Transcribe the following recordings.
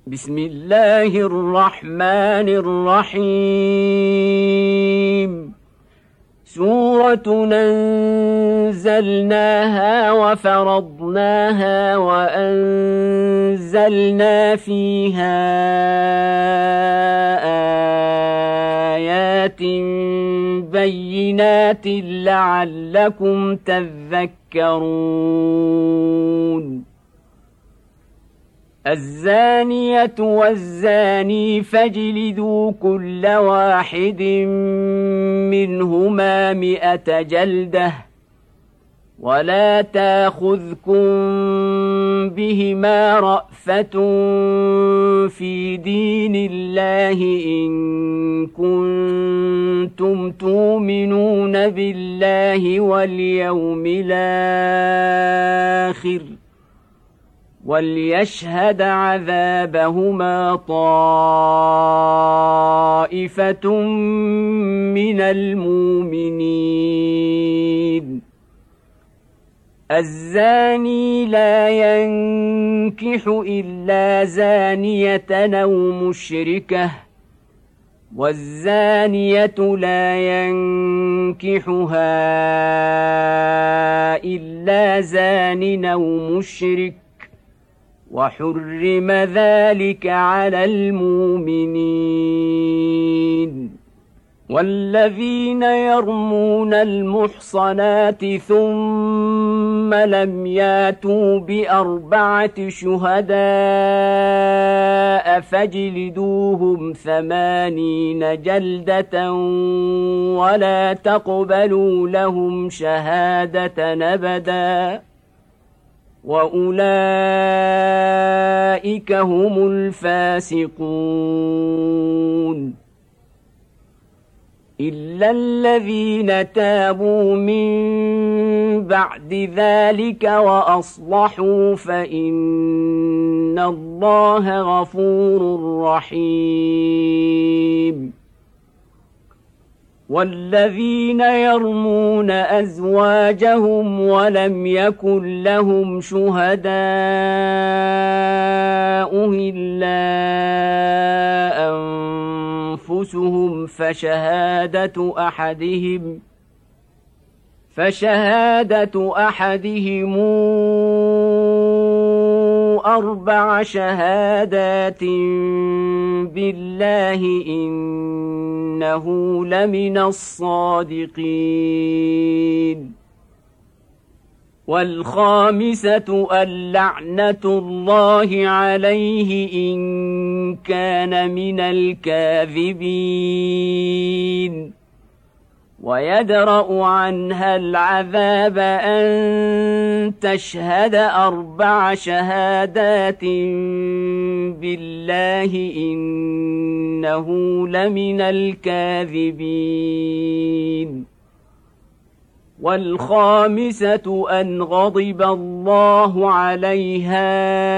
بسم الله الرحمن الرحيم. سورة أنزلناها وفرضناها وأنزلنا فيها آيات بينات لعلكم تذكرون. الزانية والزاني فاجلدوا كل واحد منهما 100 جلدة ولا تاخذكم بهما رأفة في دين الله إن كنتم تؤمنون بالله واليوم الآخر وليشهد عذابهما طائفة من المؤمنين. الزاني لا ينكح إلا زانية أو مشركة والزانية لا ينكحها إلا زان أو مشرك وحرم ذلك على المؤمنين. والذين يرمون المحصنات ثم لم ياتوا ب4 شهداء فاجلدوهم 80 جلدة ولا تقبلوا لهم شهادة أبدا وأولئك هم الفاسقون. إلا الذين تابوا من بعد ذلك وأصلحوا فإن الله غفور رحيم. والذين يرمون أزواجهم ولم يكن لهم شهداء إلا أنفسهم فشهادة أحدهم 4 شهادات بالله إنه لمن الصادقين. والخامسة اللعنة الله عليه إن كان من الكاذبين ويدرأ عنها العذاب أن تشهد 4 شهادات بالله إنه لمن الكاذبين. والخامسة أن غضب الله عليها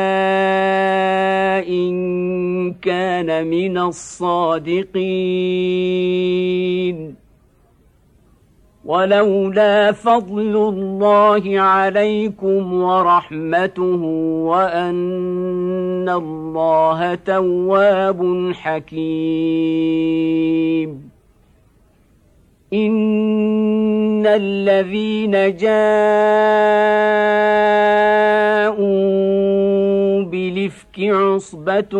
إن كان من الصادقين. ولولا فضل الله عليكم ورحمته وأن الله تواب حكيم. إن الذين جاءوا بالإفك عصبة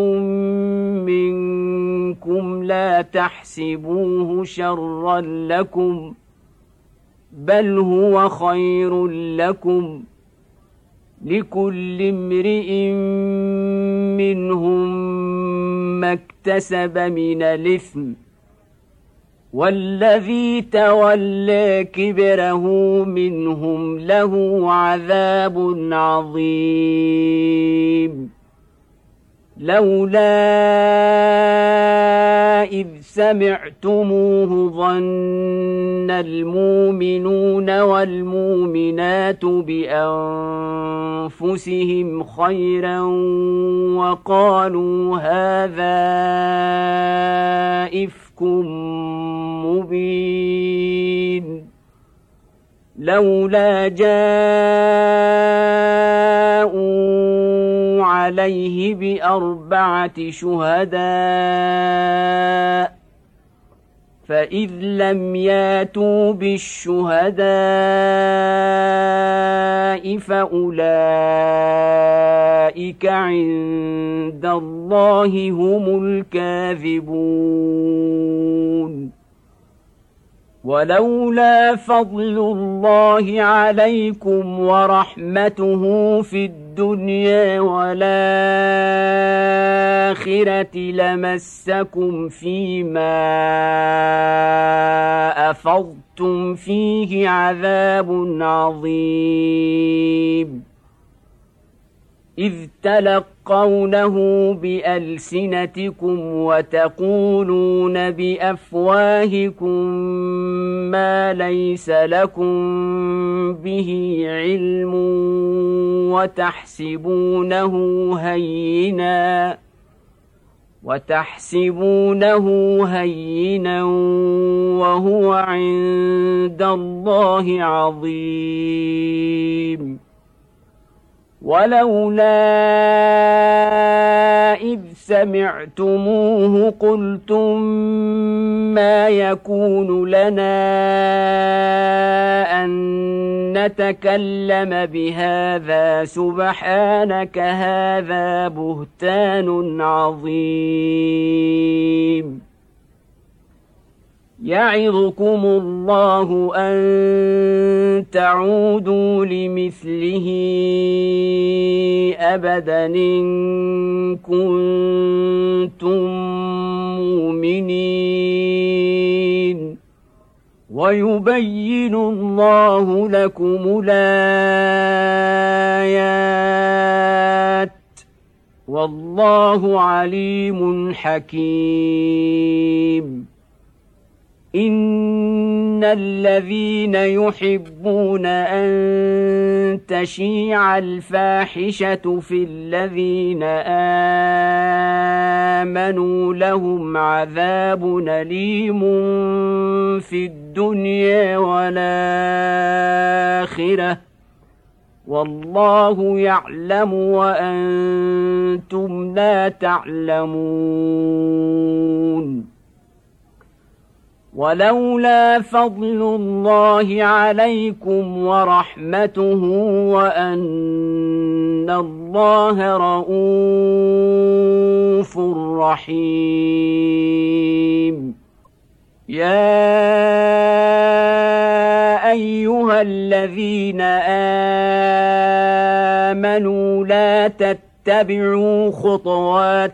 منكم لا تحسبوه شرا لكم بل هو خير لكم لكل امرئ منهم ما اكتسب من الإثم والذي تولى كبره منهم له عذاب عظيم. لولا إذ سمعتموه ظن المؤمنون والمؤمنات بأنفسهم خيرا وقالوا هذا إفك مبين. لولا جاءوا عليه ب4 شهداء، فإذ لم ياتوا بالشهداء فأولئك عند الله هم الكاذبون. ولولا فضل الله عليكم ورحمته في الدنيا والآخرة لمسكم فيما أفضتم فيه عذاب عظيم، إذ تلقونه بألسنتكم وتقولون بأفواهكم ما ليس لكم به علم وتحسبونه هينا وهو عند الله عظيم. ولولا إذ سمعتموه قلتم ما يكون لنا أن نتكلم بهذا سبحانك هذا بهتان عظيم. يعظكم الله أن تعودوا لمثله أبدا إن كنتم مؤمنين، ويبين الله لكم الآيات والله عليم حكيم. إن الذين يحبون أن تشيع الفاحشة في الذين آمنوا لهم عذاب أليم في الدنيا والآخرة والله يعلم وأنتم لا تعلمون. ولولا فضل الله عليكم ورحمته وأن الله رءوف رحيم. يا أيها الذين آمنوا لا تتبعوا خطوات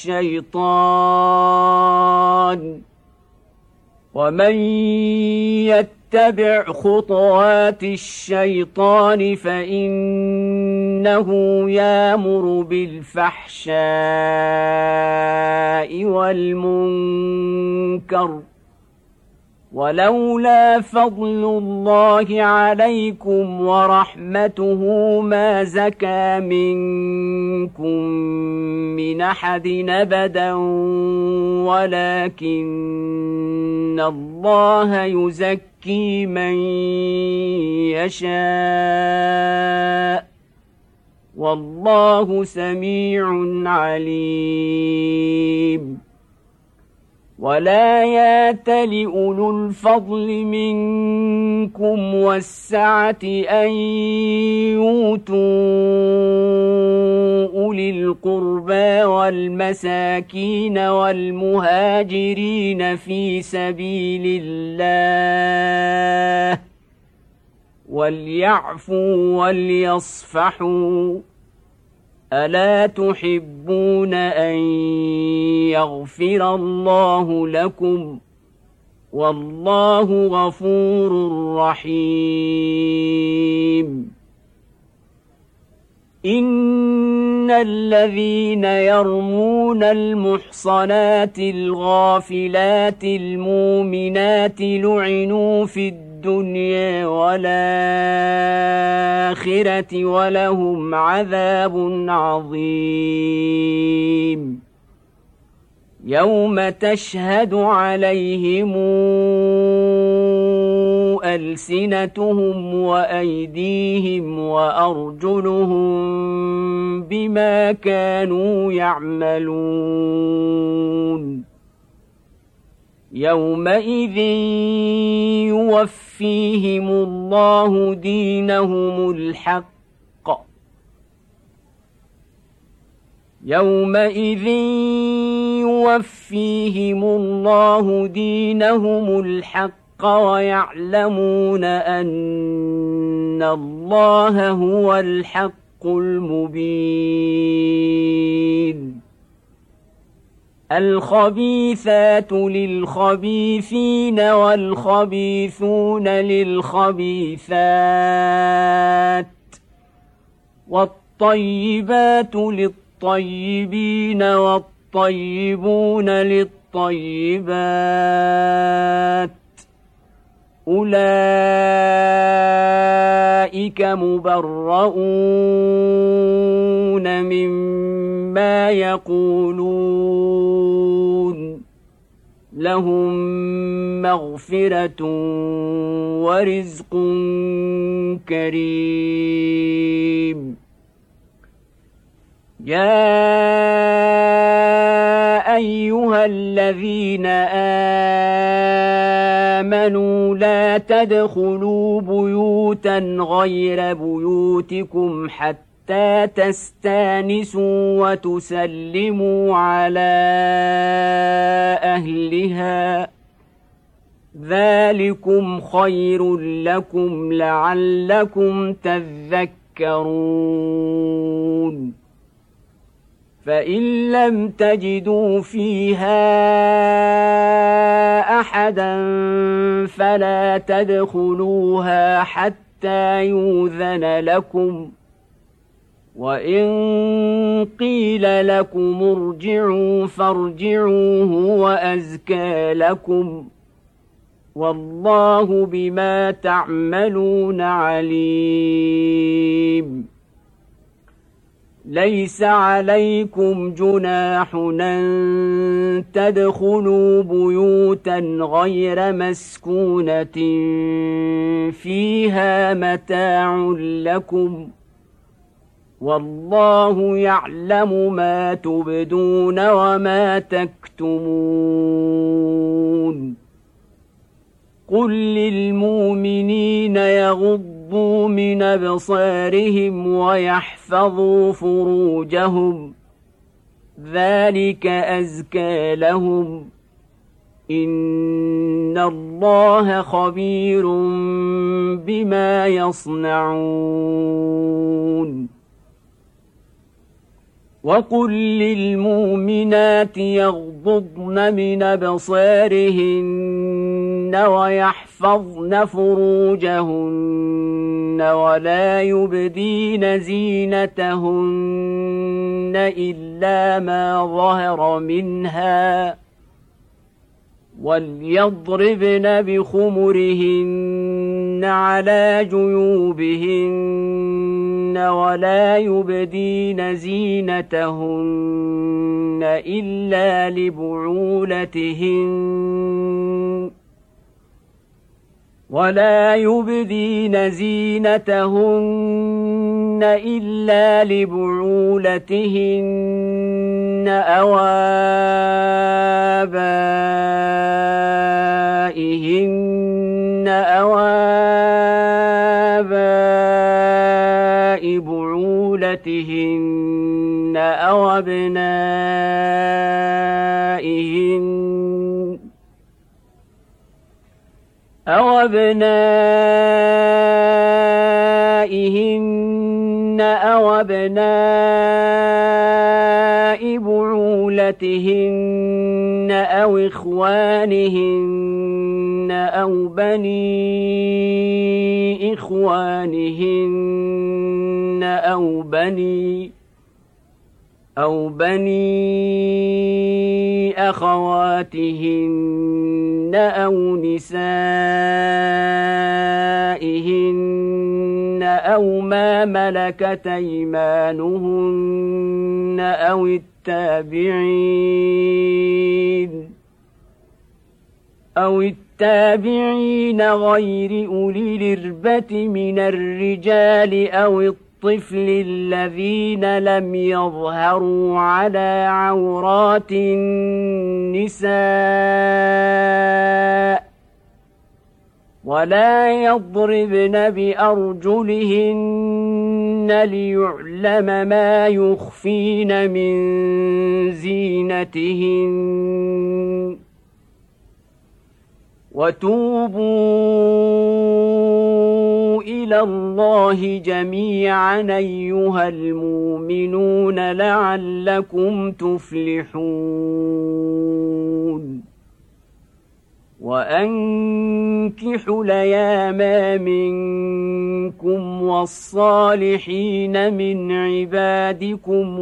الشيطان، ومن يتبع خطوات الشيطان فإنه يأمر بالفحشاء والمنكر، ولولا فضل الله عليكم ورحمته ما زكى منكم من أحد أبدا ولكن الله يزكي من يشاء والله سميع عليم. ولا يأتل أولو الفضل منكم والسعة أن يؤتوا أولي القربى والمساكين والمهاجرين في سبيل الله وليعفوا وليصفحوا، ألا تحبون أن يغفر الله لكم والله غفور رحيم. إن الذين يرمون المحصنات الغافلات المؤمنات لعنوا في الدنيا والآخرة ولهم عذاب عظيم. يوم تشهد عليهم ألسنتهم وأيديهم وأرجلهم بما كانوا يعملون يومئذ يوفيهم الله دينهم الحق يومئذ يوفيهم الله دينهم الحق ويعلمون أن الله هو الحق المبين الخبيثات للخبيثين والخبيثون للخبيثات والطيبات للطيبين والطيبون للطيبات أولئك مبرؤون مما يقولون لهم مغفرة ورزق كريم يا أيها الذين آمنوا لا تدخلوا بيوتا غير بيوتكم حتى تستانسوا وتسلموا على أهلها ذلكم خير لكم لعلكم تذكرون فإن لم تجدوا فيها أحدا فلا تدخلوها حتى يؤذن لكم وإن قيل لكم ارجعوا فارجعوا هو أزكى لكم والله بما تعملون عليم ليس عليكم جناح أن تدخلوا بيوتا غير مسكونة فيها متاع لكم والله يعلم ما تبدون وما تكتمون قل للمؤمنين يغضوا من أبصارهم ويحفظوا فروجهم ذلك أزكى لهم إن الله خبير بما يصنعون وقل للمؤمنات يغضضن من أبصارهن ويحفظن فروجهن ولا يبدين زينتهن إلا ما ظهر منها وليضربن بخمرهن على جيوبهن ولا يبدين زينتهن إلا لبعولتهن أو آبائهن أو آباء بعولتهن أو أبنائهن أو أبناء بعولتهن أو إخوانهن أو بني إخوانهن أو بني أخواتهن أو نسائهن أو ما ملكت أيمانهن أو التابعين أو التابعين غير أولي الإربة من الرجال أو الطفل الذين لم يظهروا على عورات النساء ولا يضربن بأرجلهن ليعلم ما يخفين من زينتهن وتوبوا إلى الله جميعا أيها المؤمنون لعلكم تفلحون وأنكحوا الأيام منكم والصالحين من عبادكم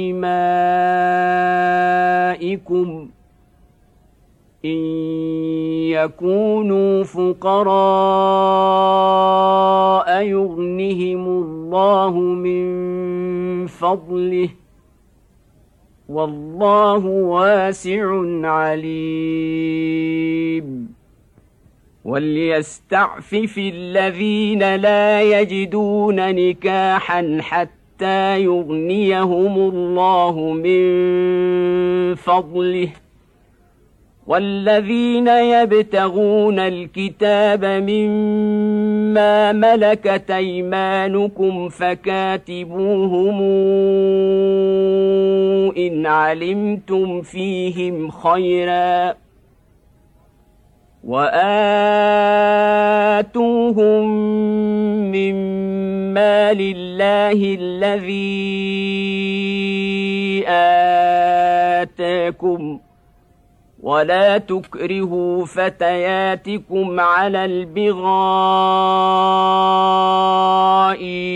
وإمائكم إن يكونوا فقراء يغنهم الله من فضله والله واسع عليم وليستعفف الذين لا يجدون نكاحا حتى يغنيهم الله من فضله والذين يبتغون الكتاب مما ملكت أيمانكم فكاتبوهم إن علمتم فيهم خيرا وآتوهم مما لله الذي آتاكم ولا تكرهوا فتياتكم على البغاء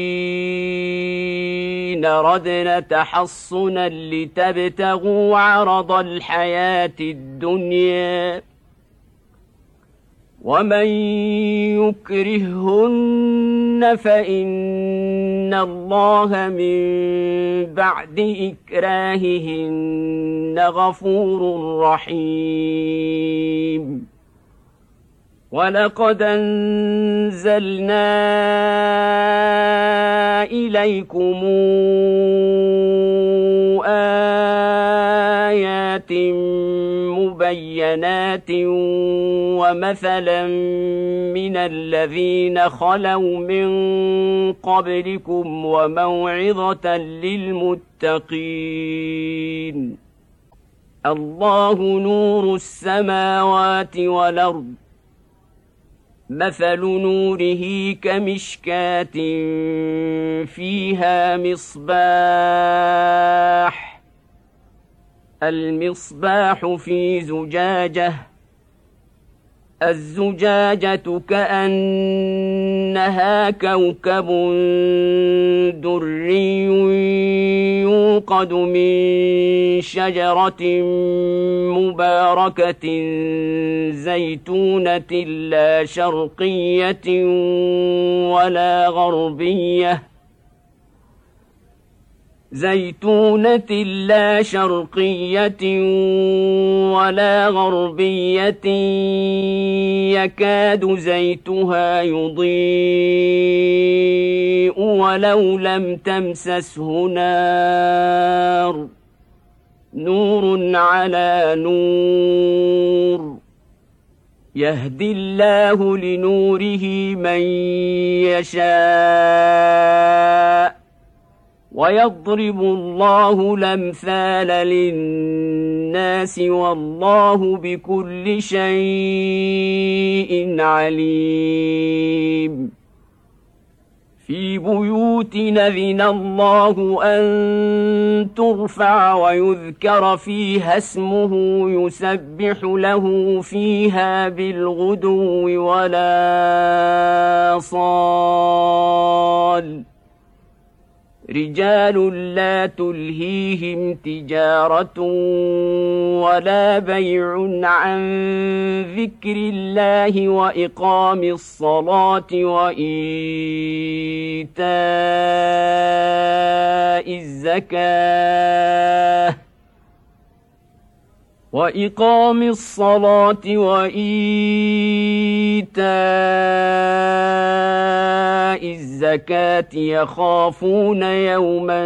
إن ردن تحصنا لتبتغوا عرض الحياة الدنيا ومن يكرههن فإن الله من بعد إكراههن غفور رحيم ولقد أنزلنا إليكم آيات مبينات ومثلا من الذين خلوا من قبلكم وموعظة للمتقين الله نور السماوات والأرض مثل نوره كمشكاة فيها مصباح المصباح في زجاجة الزجاجة كأنها كوكب دري يوقد من شجرة مباركة زيتونة لا شرقية ولا غربية ولا غربية يكاد زيتها يضيء ولو لم تمسسه نار نور على نور يهدي الله لنوره من يشاء ويضرب الله الأمثال للناس والله بكل شيء عليم في بيوت أذن الله أن ترفع ويذكر فيها اسمه يسبح له فيها بالغدو ولا صال رجال لا تلهيهم تجارة ولا بيع عن ذكر الله وإقام الصلاة وإيتاء الزكاة وإقام الصلاة وإيتاء الزكاة يخافون يوما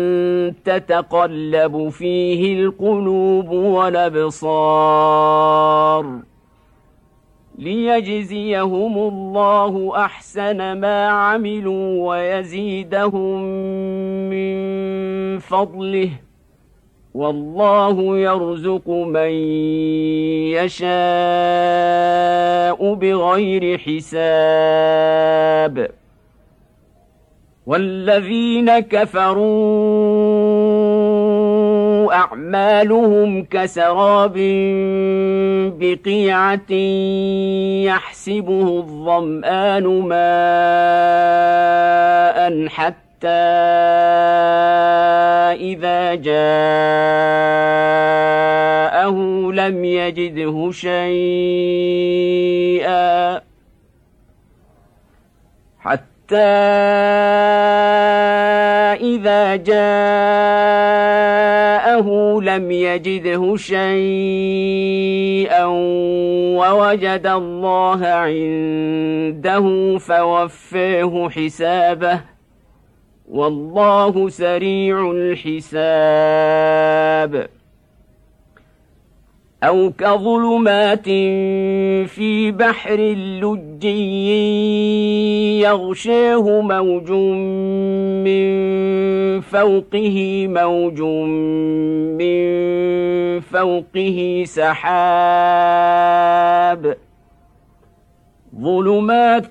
تتقلب فيه القلوب والأبصار ليجزيهم الله أحسن ما عملوا ويزيدهم من فضله والله يرزق من يشاء بغير حساب والذين كفروا أعمالهم كسراب بقيعة يحسبه الظمآن ماء حتى إذا جاءه لم يجده شيئا ووجد الله عنده فوفاه حسابه والله سريع الحساب أو كظلمات في بحر لجي يغشاه موج من فوقه موج من فوقه سحاب ظلمات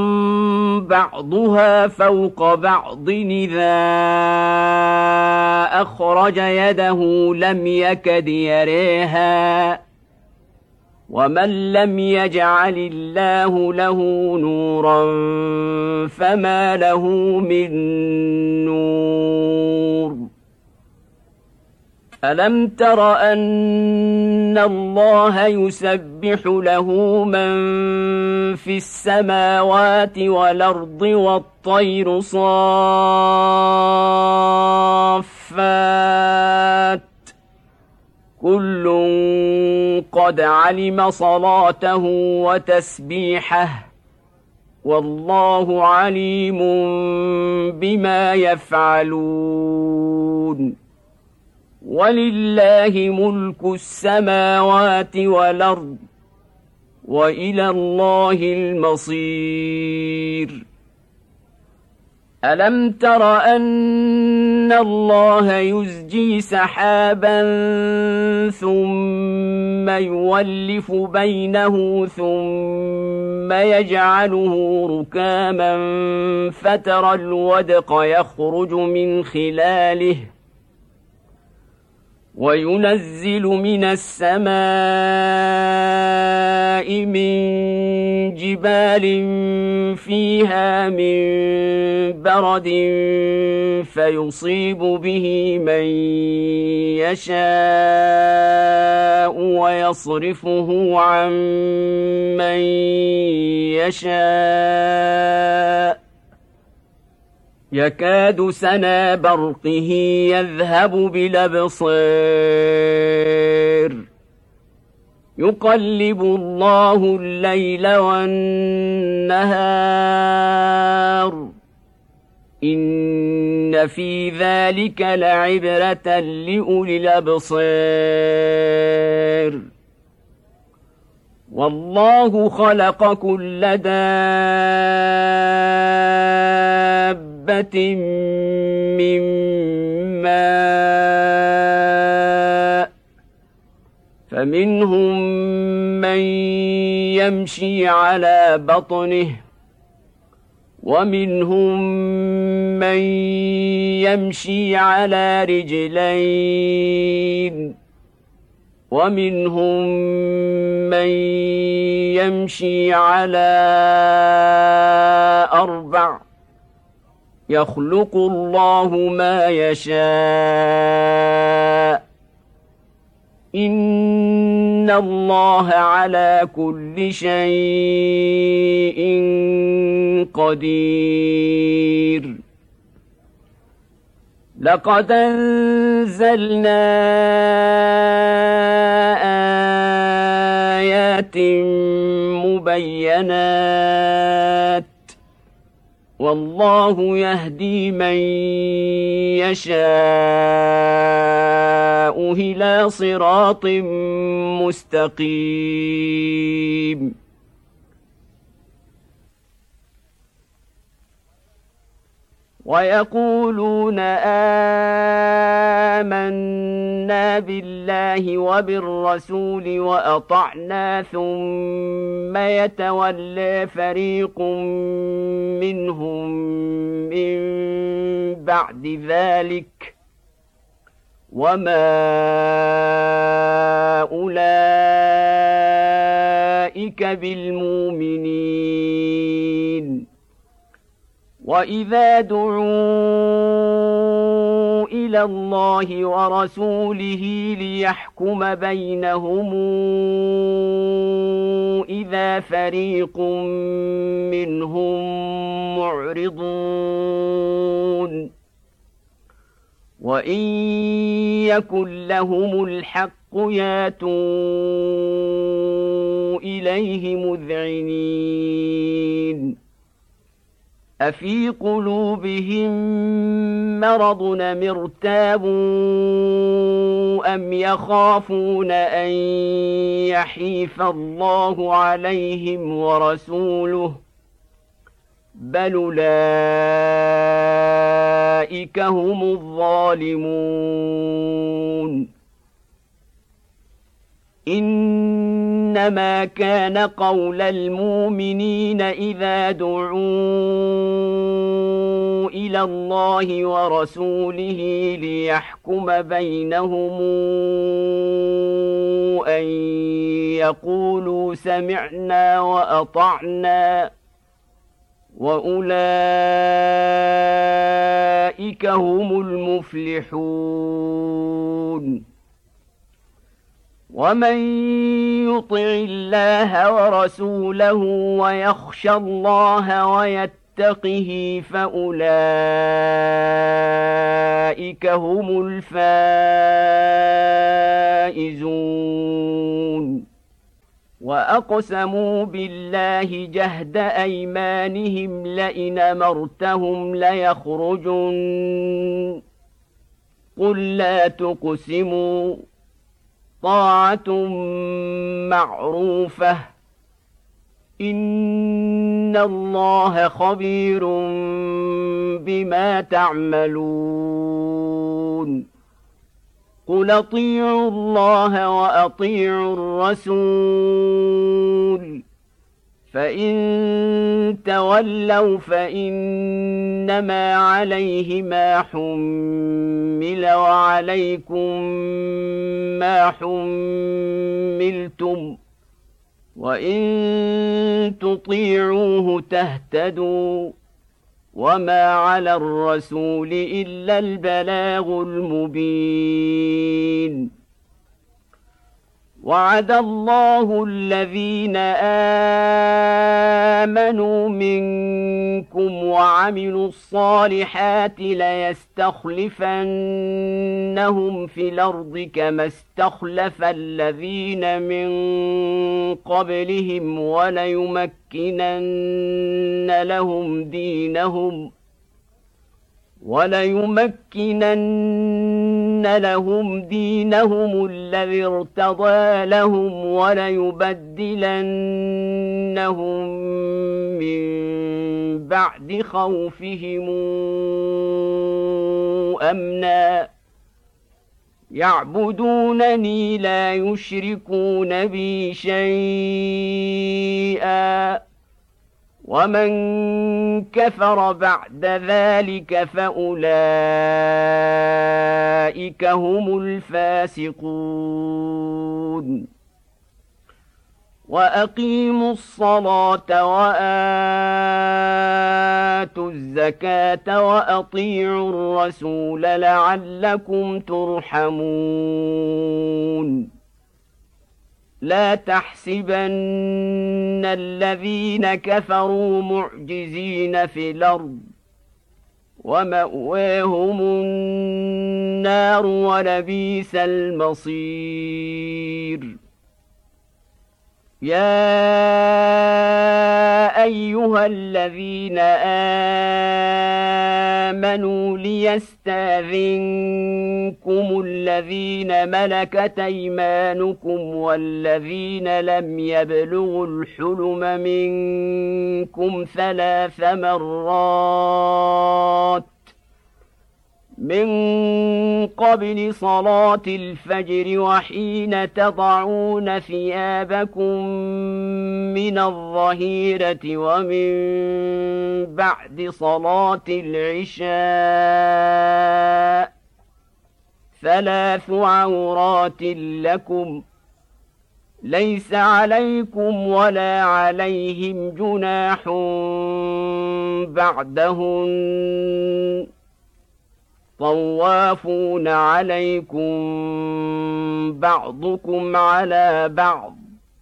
بعضها فوق بعض إذا أخرج يده لم يكد يريها ومن لم يجعل الله له نورا فما له من نور ألم تر أن الله يسبح له من في السماوات والأرض والطير صافات كل قد علم صلاته وتسبيحه والله عليم بما يفعلون ولله ملك السماوات والأرض وإلى الله المصير ألم تر أن الله يزجي سحابا ثم يولف بينه ثم يجعله ركاما فترى الودق يخرج من خلاله وينزل من السماء من جبال فيها من برد فيصيب به من يشاء ويصرفه عن من يشاء يكاد سنا برقه يذهب بالأبصار يقلب الله الليل والنهار إن في ذلك لعبرة لأولي الأبصار والله خلق كل دابة من ماء فمنهم من يمشي على بطنه ومنهم من يمشي على رجلين ومنهم من يمشي على أربع يخلق الله ما يشاء إن الله على كل شيء قدير لقد أنزلنا آيات مبينات والله يهدي من يشاء إلى صراط مستقيم ويقولون آمنا بالله وبالرسول وأطعنا ثم يتولى فريق منهم من بعد ذلك وما أولئك بالمؤمنين وإذا دعوا إلى الله ورسوله ليحكم بينهم إذا فريق منهم معرضون وإن يكن لهم الحق ياتوا إليه مذعنين أفي قلوبهم مرض أم ارتابوا أم يخافون أن يحيف الله عليهم ورسوله بل أولئك هم الظالمون إنما كان قول المؤمنين إذا دعوا إلى الله ورسوله ليحكم بينهم أن يقولوا سمعنا وأطعنا وأولئك هم المفلحون ومن يطع الله ورسوله ويخشى الله ويتقه فأولئك هم الفائزون وأقسموا بالله جهد أيمانهم لئن أمرتهم ليخرجن قل لا تقسموا طاعة معروفة إن الله خبير بما تعملون قل أطيعوا الله وأطيعوا الرسول فإن تولوا فإنما عليه ما حمل وعليكم ما حملتم وإن تطيعوه تهتدوا وما على الرسول إلا البلاغ المبين وعد الله الذين آمنوا منكم وعملوا الصالحات ليستخلفنهم في الأرض كما استخلف الذين من قبلهم وليمكنن لهم دينهم الذي ارتضى لهم وليبدلنهم من بعد خوفهم أمنا يعبدونني لا يشركون بي شيئا ومن كفر بعد ذلك فأولئك هم الفاسقون وأقيموا الصلاة وآتوا الزكاة وأطيعوا الرسول لعلكم ترحمون لا تحسبن الذين كفروا معجزين في الأرض ومأواهم النار ولبئس المصير يا أيها الذين آمنوا ليستأذنكم الذين ملكت أيمانكم والذين لم يبلغوا الحلم منكم 3 مرات من قبل صلاة الفجر وحين تضعون ثيابكم من الظهيرة ومن بعد صلاة العشاء 3 عورات لكم ليس عليكم ولا عليهم جناح بعدهن طوافون عليكم بعضكم على بعض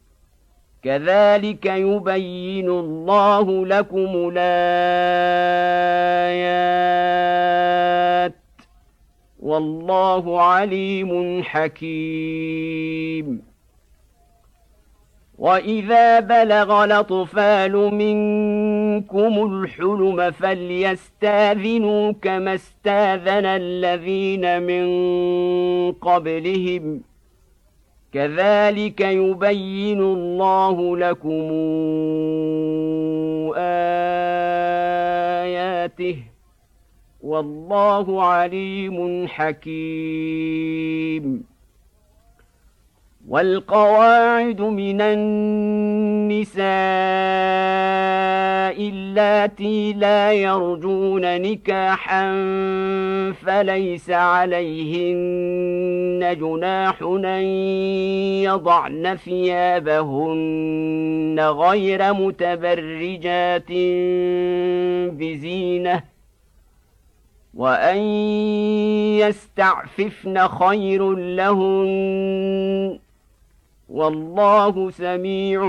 كذلك يبين الله لكم الآيات والله عليم حكيم وإذا بلغ الأطفال منكم الحلم فليستأذنوا كما استأذن الذين من قبلهم كذلك يبين الله لكم آياته والله عليم حكيم والقواعد من النساء اللاتي لا يرجون نكاحا فليس عليهن جناح أن يضعن ثيابهن غير متبرجات بزينة وأن يستعففن خير لهن والله سميع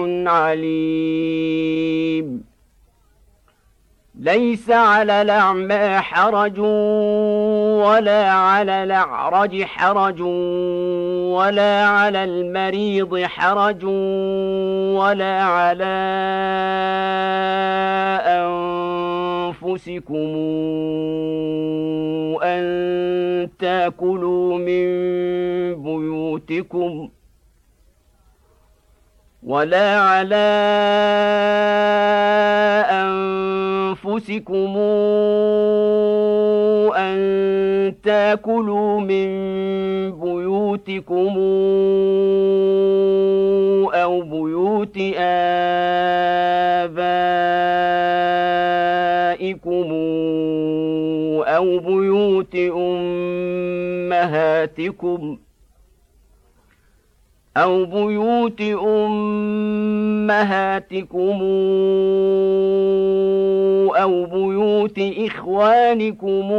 عليم ليس على الأعمى حرج ولا على الأعرج حرج ولا على المريض حرج ولا على أنفسكم أن تأكلوا من بيوتكم ولا على أنفسكم أن تأكلوا من بيوتكم أو بيوت آبائكم أو بيوت أمهاتكم أو بيوت إخوانكم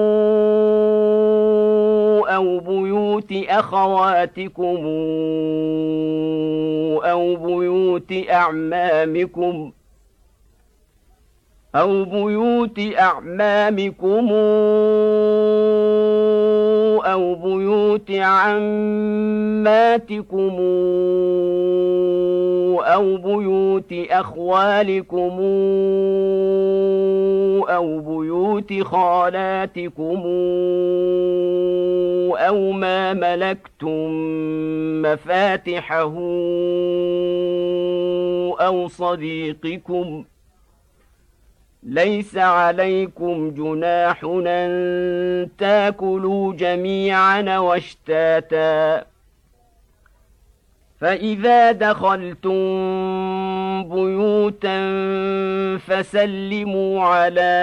أو بيوت أخواتكم أو بيوت أعمامكم أو بيوت عماتكم أو بيوت أخوالكم أو بيوت خالاتكم أو ما ملكتم مفاتحه أو صديقكم ليس عليكم جناح أن تأكلوا جميعا واشتاتا فإذا دخلتم بيوتا فسلموا على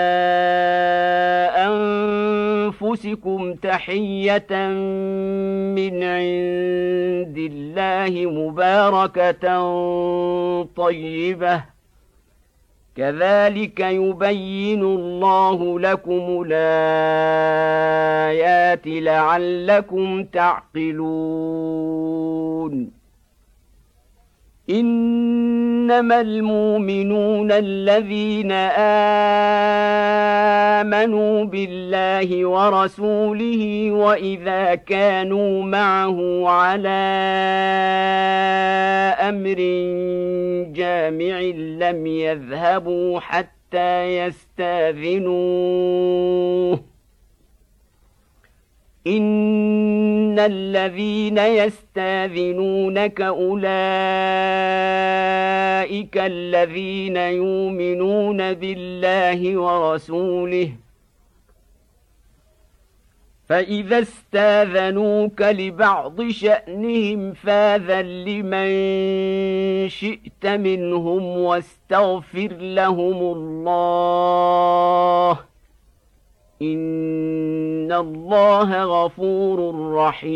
أنفسكم تحية من عند الله مباركة طيبة كذلك يبين الله لكم الآيات لعلكم تعقلون إنما المؤمنون الذين آمنوا بالله ورسوله وإذا كانوا معه على أمر جامع لم يذهبوا حتى يستأذنوه إن الذين يستأذنونك أولئك الذين يؤمنون بالله ورسوله فإذا استاذنوك لبعض شأنهم فاذن لمن شئت منهم واستغفر لهم الله إن الله غفور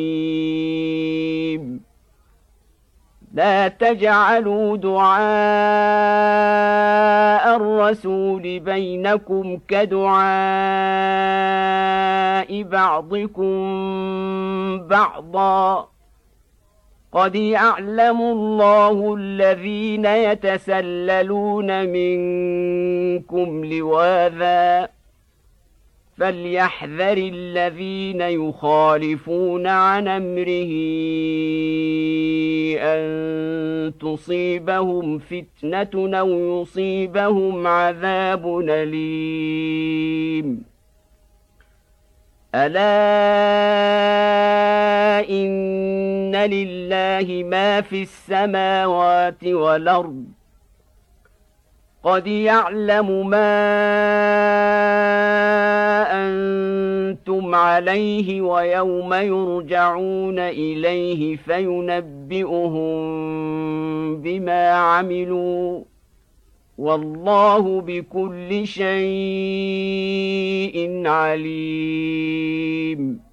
رحيم لا تجعلوا دعاء الرسول بينكم كدعاء بعضكم بعضا قد يعلم الله الذين يتسللون منكم لواذا فليحذر الذين يخالفون عن أمره أن تصيبهم فتنة أو يصيبهم عذاب أليم ألا إن لله ما في السماوات والأرض قد يعلم ما أنتم عليه ويوم يرجعون إليه فينبئهم بما عملوا والله بكل شيء عليم